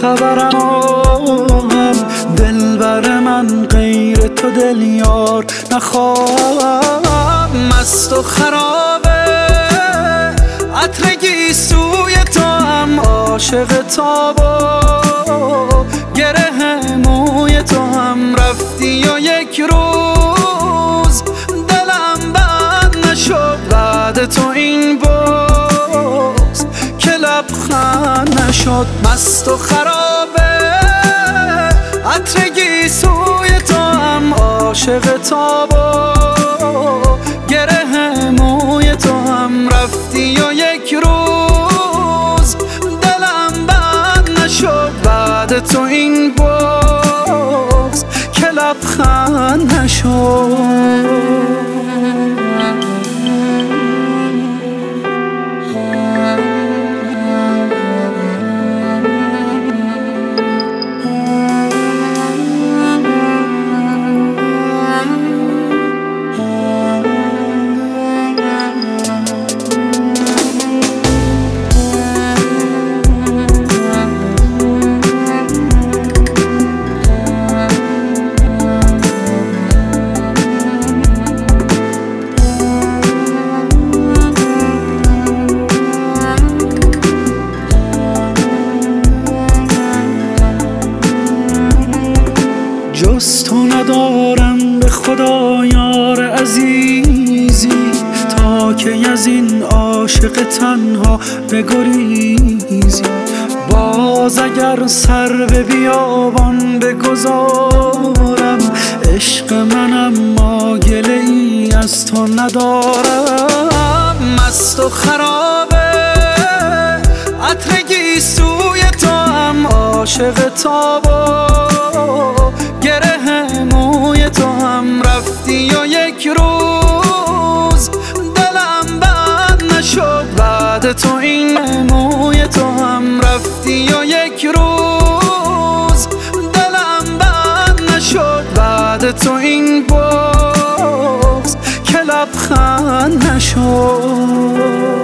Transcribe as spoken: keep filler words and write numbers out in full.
خبرم هم دلبر من غیر تو دل یار نخواهم. مست و خرابه عطر گیسوی تو هم عاشق تابا گره موی تو هم رفتی و یک روز دلم بند نشد بعد تو این باز که لبخند نشد. مست و خرابه عطر گیسوی تو هم عاشق تابا گره موی تو هم رفتی و یک روز دلم بند نشد بعد تو این باز که لبخند نشد. جز تو ندارم به خدا یار عزیزی تا که از این عاشق تنها بگریزی. باز اگر سر به بیابان بگذارم عشق منم ما گله ای از تو ندارم. مست و خرابه عطر گیسوی تو هم عاشق تابا گره موی تو هم رفتی و یک روز دلم بند نشد بعد تو این موی تو هم رفتی و یک روز دلم بند نشد بعد تو این باز که لبخند نشد.